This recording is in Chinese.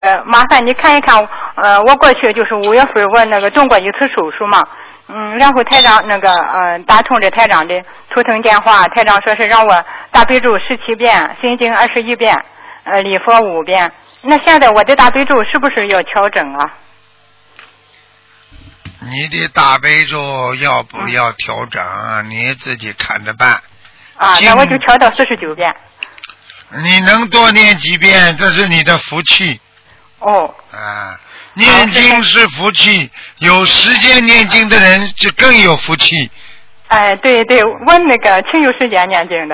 麻烦你看一看，我过去就是5月份我那个动过一次手术嘛，然后台长打通这台长的图腾电话，台长说是让我大悲咒17遍，心经21遍，礼佛5遍。那现在我的大悲咒是不是要调整啊？ 你的大悲咒要不要调整啊？你自己看着办。 啊，那我就调到49遍。 你能多念几遍，这是你的福气。 哦。 啊，念经是福气，有时间念经的人就更有福气。 哎，对对，我那个挺有时间念经的。